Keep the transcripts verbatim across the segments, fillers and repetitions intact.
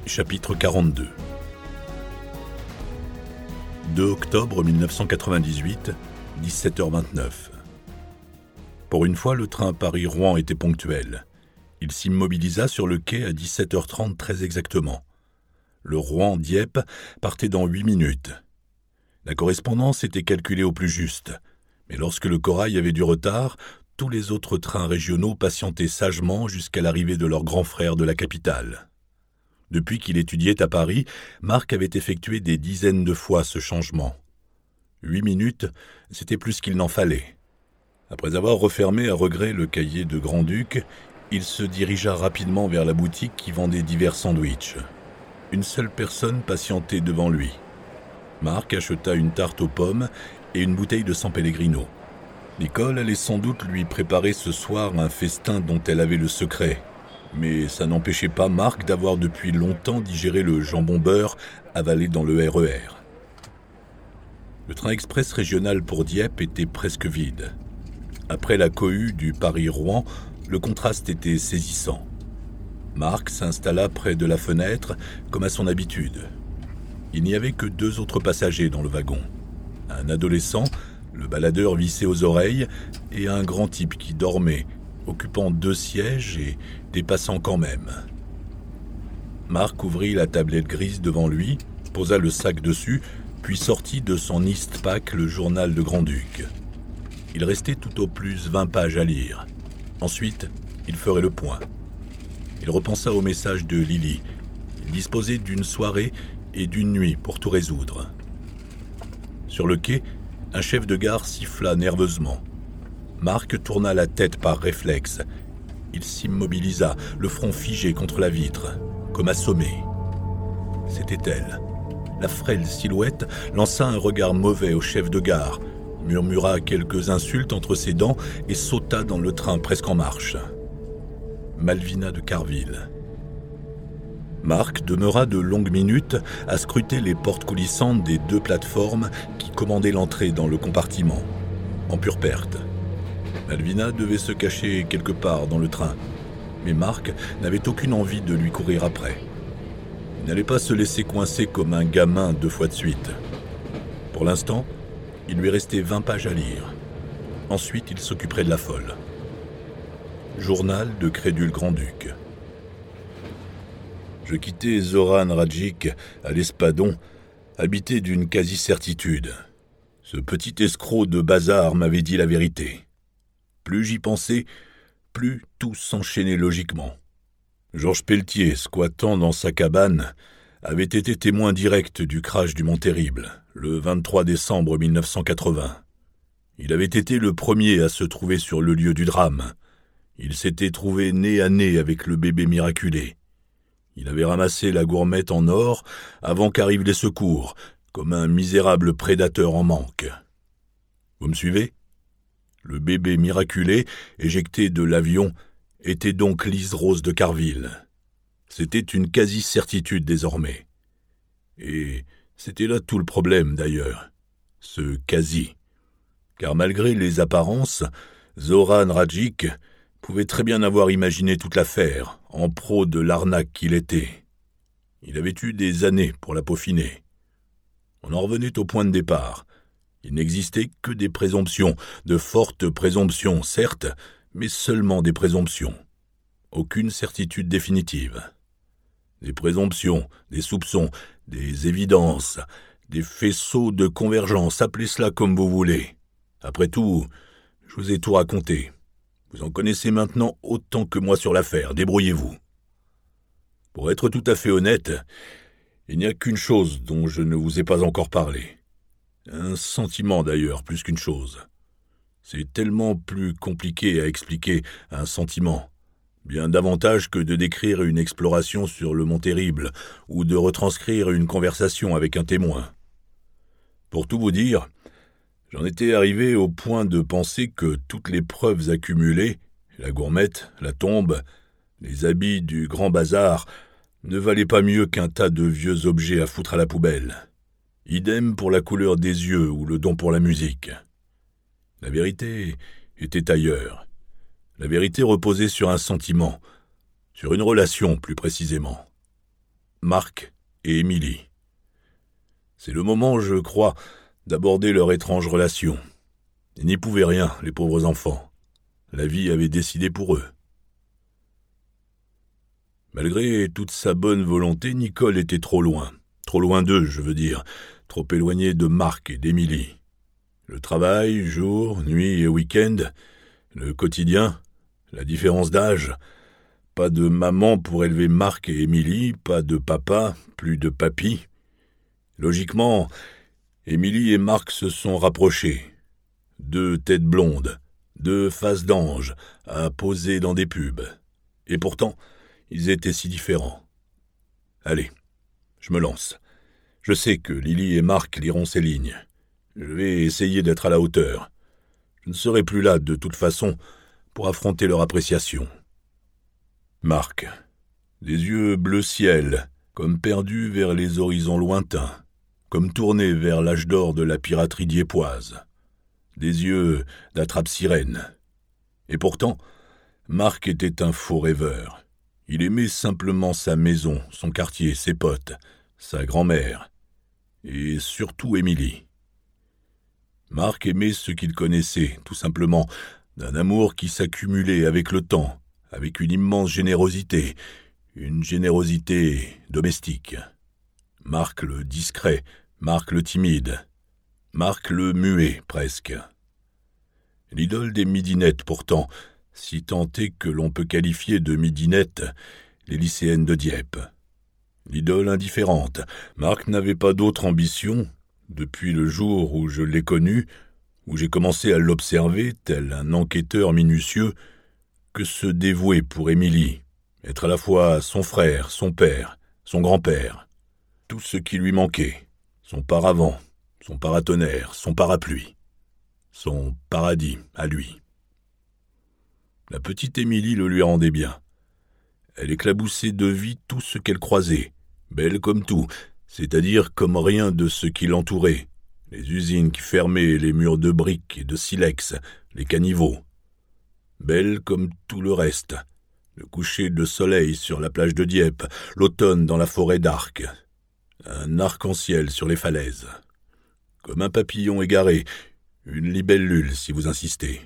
Chapitre quarante-deux. deux octobre mille neuf cent quatre-vingt-dix-huit, dix-sept heures vingt-neuf. Pour une fois, le train Paris-Rouen était ponctuel. Il s'immobilisa sur le quai à dix-sept heures trente très exactement. Le Rouen-Dieppe partait dans huit minutes. La correspondance était calculée au plus juste, mais lorsque le Corail avait du retard, tous les autres trains régionaux patientaient sagement jusqu'à l'arrivée de leurs grands frères de la capitale. Depuis qu'il étudiait à Paris, Marc avait effectué des dizaines de fois ce changement. Huit minutes, c'était plus qu'il n'en fallait. Après avoir refermé à regret le cahier de Grand-Duc, il se dirigea rapidement vers la boutique qui vendait divers sandwichs. Une seule personne patientait devant lui. Marc acheta une tarte aux pommes et une bouteille de San Pellegrino. Nicole allait sans doute lui préparer ce soir un festin dont elle avait le secret. Mais ça n'empêchait pas Marc d'avoir depuis longtemps digéré le jambon beurre avalé dans le R E R. Le train express régional pour Dieppe était presque vide. Après la cohue du Paris-Rouen, le contraste était saisissant. Marc s'installa près de la fenêtre, comme à son habitude. Il n'y avait que deux autres passagers dans le wagon. Un adolescent, le baladeur vissé aux oreilles, et un grand type qui dormait, occupant deux sièges et dépassant quand même. Marc ouvrit la tablette grise devant lui, posa le sac dessus, puis sortit de son Eastpak le journal de Grand-Duc. Il restait tout au plus vingt pages à lire. Ensuite, il ferait le point. Il repensa au message de Lily. Il disposait d'une soirée et d'une nuit pour tout résoudre. Sur le quai, un chef de gare siffla nerveusement. Marc tourna la tête par réflexe. Il s'immobilisa, le front figé contre la vitre, comme assommé. C'était elle. La frêle silhouette lança un regard mauvais au chef de gare, murmura quelques insultes entre ses dents et sauta dans le train presque en marche. Malvina de Carville. Marc demeura de longues minutes à scruter les portes coulissantes des deux plateformes qui commandaient l'entrée dans le compartiment, en pure perte. Malvina devait se cacher quelque part dans le train, mais Marc n'avait aucune envie de lui courir après. Il n'allait pas se laisser coincer comme un gamin deux fois de suite. Pour l'instant, il lui restait vingt pages à lire. Ensuite, il s'occuperait de la folle. Journal de crédule Grand-Duc. Je quittais Zoran Radjic à l'Espadon, habité d'une quasi-certitude. Ce petit escroc de bazar m'avait dit la vérité. Plus j'y pensais, plus tout s'enchaînait logiquement. Georges Pelletier, squattant dans sa cabane, avait été témoin direct du crash du Mont-Terrible, le vingt-trois décembre mille neuf cent quatre-vingts. Il avait été le premier à se trouver sur le lieu du drame. Il s'était trouvé nez à nez avec le bébé miraculé. Il avait ramassé la gourmette en or avant qu'arrivent les secours, comme un misérable prédateur en manque. Vous me suivez ? Le bébé miraculé, éjecté de l'avion, était donc Lise Rose de Carville. C'était une quasi-certitude désormais. Et c'était là tout le problème d'ailleurs, ce quasi. Car malgré les apparences, Zoran Radjic pouvait très bien avoir imaginé toute l'affaire, en pro de l'arnaque qu'il était. Il avait eu des années pour la peaufiner. On en revenait au point de départ. Il n'existait que des présomptions, de fortes présomptions, certes, mais seulement des présomptions. Aucune certitude définitive. Des présomptions, des soupçons, des évidences, des faisceaux de convergence, appelez cela comme vous voulez. Après tout, je vous ai tout raconté. Vous en connaissez maintenant autant que moi sur l'affaire, débrouillez-vous. Pour être tout à fait honnête, il n'y a qu'une chose dont je ne vous ai pas encore parlé. Un sentiment d'ailleurs, plus qu'une chose. C'est tellement plus compliqué à expliquer un sentiment, bien davantage que de décrire une exploration sur le Mont-Terrible ou de retranscrire une conversation avec un témoin. Pour tout vous dire, j'en étais arrivé au point de penser que toutes les preuves accumulées, la gourmette, la tombe, les habits du grand bazar, ne valaient pas mieux qu'un tas de vieux objets à foutre à la poubelle. Idem pour la couleur des yeux ou le don pour la musique. La vérité était ailleurs. La vérité reposait sur un sentiment, sur une relation plus précisément. Marc et Émilie. C'est le moment, je crois, d'aborder leur étrange relation. Ils n'y pouvaient rien, les pauvres enfants. La vie avait décidé pour eux. Malgré toute sa bonne volonté, Nicole était trop loin. Trop loin d'eux, je veux dire. Trop éloignée de Marc et d'Émilie. Le travail, jour, nuit et week-end, le quotidien, la différence d'âge. Pas de maman pour élever Marc et Émilie, pas de papa, plus de papy. Logiquement, Émilie et Marc se sont rapprochés. Deux têtes blondes, deux faces d'ange, à poser dans des pubs. Et pourtant, ils étaient si différents. Allez, je me lance. Je sais que Lily et Marc liront ces lignes. Je vais essayer d'être à la hauteur. Je ne serai plus là, de toute façon, pour affronter leur appréciation. Marc, des yeux bleu ciel, comme perdus vers les horizons lointains, comme tournés vers l'âge d'or de la piraterie dieppoise. Des yeux d'attrape-sirène. Et pourtant, Marc était un faux rêveur. Il aimait simplement sa maison, son quartier, ses potes, sa grand-mère, et surtout Émilie. Marc aimait ce qu'il connaissait, tout simplement, d'un amour qui s'accumulait avec le temps, avec une immense générosité, une générosité domestique. Marc le discret, Marc le timide, Marc le muet presque. L'idole des midinettes pourtant, si tant est que l'on peut qualifier de midinettes les lycéennes de Dieppe. L'idole indifférente, Marc n'avait pas d'autre ambition, depuis le jour où je l'ai connu, où j'ai commencé à l'observer, tel un enquêteur minutieux, que se dévouer pour Émilie, être à la fois son frère, son père, son grand-père, tout ce qui lui manquait, son paravent, son paratonnerre, son parapluie, son paradis à lui. La petite Émilie le lui rendait bien. Elle éclaboussait de vie tout ce qu'elle croisait, belle comme tout, c'est-à-dire comme rien de ce qui l'entourait, les usines qui fermaient les murs de briques et de silex, les caniveaux. Belle comme tout le reste, le coucher de soleil sur la plage de Dieppe, l'automne dans la forêt d'Arc, un arc-en-ciel sur les falaises, comme un papillon égaré, une libellule si vous insistez.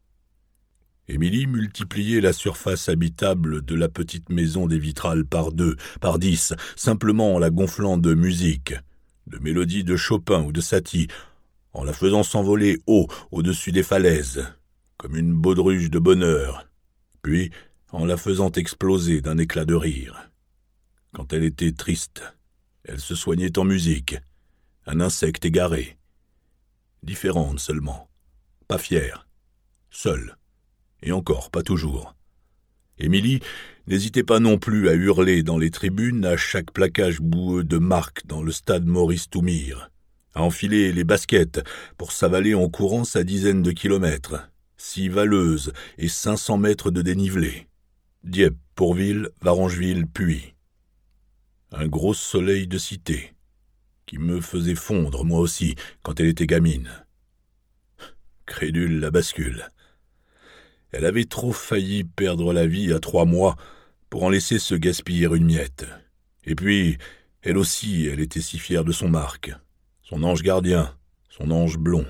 Émilie multipliait la surface habitable de la petite maison des Vitrales par deux, par dix, simplement en la gonflant de musique, de mélodies de Chopin ou de Satie, en la faisant s'envoler haut au-dessus des falaises, comme une baudruche de bonheur, puis en la faisant exploser d'un éclat de rire. Quand elle était triste, elle se soignait en musique, un insecte égaré, différente seulement, pas fière, seule, et encore pas toujours. Émilie n'hésitait pas non plus à hurler dans les tribunes à chaque plaquage boueux de Marc dans le stade Maurice Toumire, à enfiler les baskets pour s'avaler en courant sa dizaine de kilomètres, six valeuses et cinq cents mètres de dénivelé. Dieppe, Pourville, Varangeville, Puy. Un gros soleil de cité, qui me faisait fondre, moi aussi, quand elle était gamine. Crédule la bascule. Elle avait trop failli perdre la vie à trois mois pour en laisser se gaspiller une miette. Et puis, elle aussi, elle était si fière de son Marc, son ange gardien, son ange blond.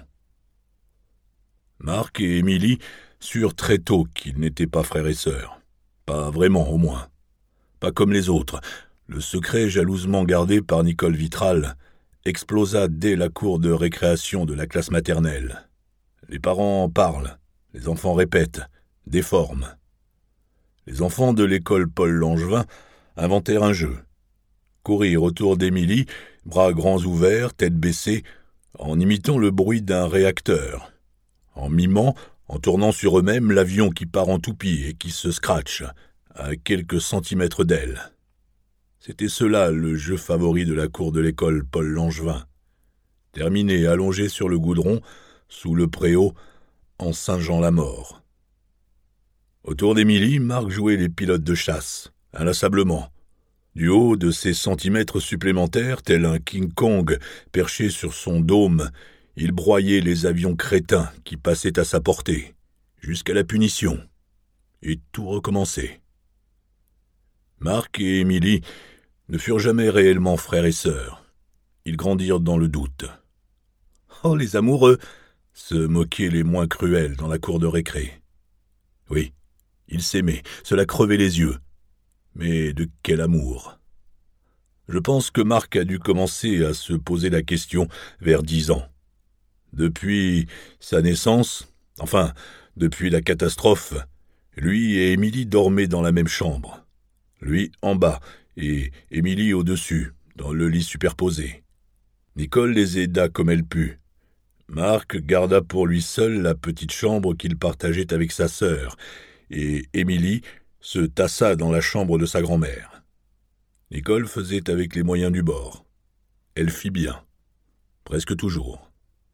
Marc et Émilie surent très tôt qu'ils n'étaient pas frères et sœurs. Pas vraiment, au moins. Pas comme les autres. Le secret jalousement gardé par Nicole Vitrale explosa dès la cour de récréation de la classe maternelle. Les parents parlent, les enfants répètent, déforment. Les enfants de l'école Paul Langevin inventèrent un jeu. Courir autour d'Émilie, bras grands ouverts, tête baissée, en imitant le bruit d'un réacteur, en mimant, en tournant sur eux-mêmes l'avion qui part en toupie et qui se scratche, à quelques centimètres d'elle. C'était cela le jeu favori de la cour de l'école Paul Langevin. Terminé allongé sur le goudron, sous le préau, en singeant la mort. Autour d'Émilie, Marc jouait les pilotes de chasse, inlassablement. Du haut de ses centimètres supplémentaires, tel un King Kong perché sur son dôme, il broyait les avions crétins qui passaient à sa portée, jusqu'à la punition. Et tout recommençait. Marc et Émilie ne furent jamais réellement frères et sœurs. Ils grandirent dans le doute. Oh, les amoureux !» se moquaient les moins cruels dans la cour de récré. Oui, ils s'aimaient, cela crevait les yeux. Mais de quel amour? Je pense que Marc a dû commencer à se poser la question vers dix ans. Depuis sa naissance, enfin, depuis la catastrophe, lui et Émilie dormaient dans la même chambre. Lui en bas et Émilie au-dessus, dans le lit superposé. Nicole les aida comme elle put. Marc garda pour lui seul la petite chambre qu'il partageait avec sa sœur, et Émilie se tassa dans la chambre de sa grand-mère. Nicole faisait avec les moyens du bord. Elle fit bien, presque toujours.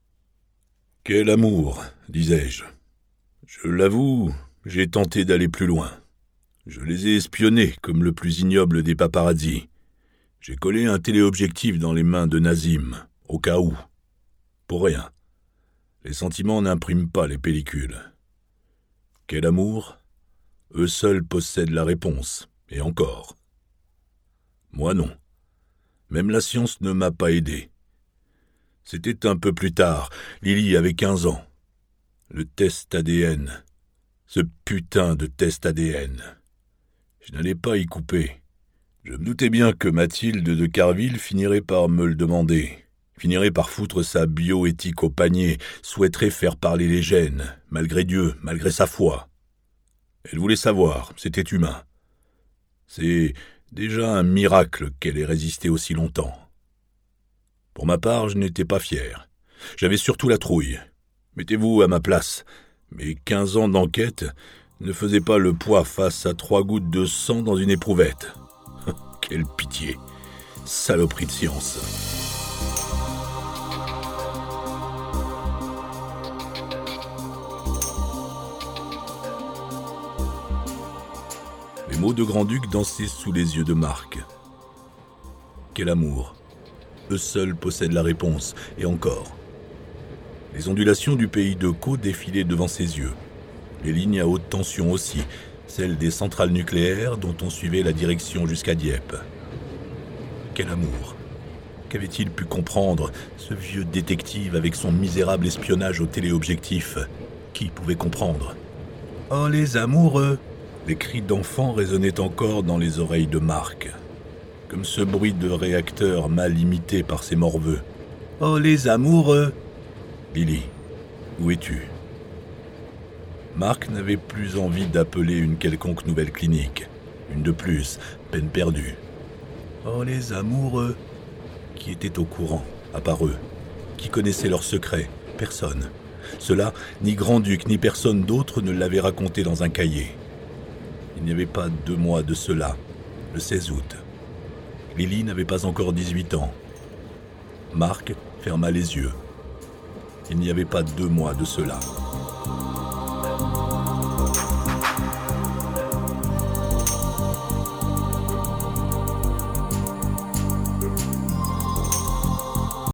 « Quel amour !» disais-je. Je l'avoue, j'ai tenté d'aller plus loin. Je les ai espionnés comme le plus ignoble des paparazzis. J'ai collé un téléobjectif dans les mains de Nazim, au cas où. Pour rien. Les sentiments n'impriment pas les pellicules. Quel amour ? Eux seuls possèdent la réponse, et encore. Moi non. Même la science ne m'a pas aidé. C'était un peu plus tard, Lily avait quinze ans. Le test A D N. Ce putain de test A D N. Je n'allais pas y couper. Je me doutais bien que Mathilde de Carville finirait par me le demander, finirait par foutre sa bioéthique au panier, souhaiterait faire parler les gènes, malgré Dieu, malgré sa foi. Elle voulait savoir, c'était humain. C'est déjà un miracle qu'elle ait résisté aussi longtemps. Pour ma part, je n'étais pas fier. J'avais surtout la trouille. Mettez-vous à ma place. Mes quinze ans d'enquête ne faisaient pas le poids face à trois gouttes de sang dans une éprouvette. Quelle pitié! Saloperie de science! Les mots de Grand-Duc dansaient sous les yeux de Marc. Quel amour! Eux seuls possèdent la réponse, et encore. Les ondulations du pays de Caux défilaient devant ses yeux. Les lignes à haute tension aussi, celles des centrales nucléaires dont on suivait la direction jusqu'à Dieppe. Quel amour! Qu'avait-il pu comprendre, ce vieux détective avec son misérable espionnage au téléobjectif? Qui pouvait comprendre? Oh, les amoureux! Les cris d'enfants résonnaient encore dans les oreilles de Marc, comme ce bruit de réacteur mal imité par ses morveux. Oh, les amoureux! Lily, où es-tu? Marc n'avait plus envie d'appeler une quelconque nouvelle clinique. Une de plus, peine perdue. Oh, les amoureux! Qui étaient au courant, à part eux? Qui connaissait leurs secrets? Personne. Cela, ni Grand-Duc, ni personne d'autre ne l'avait raconté dans un cahier. Il n'y avait pas deux mois de cela, le seize août. Lily n'avait pas encore dix-huit ans. Marc ferma les yeux. Il n'y avait pas deux mois de cela.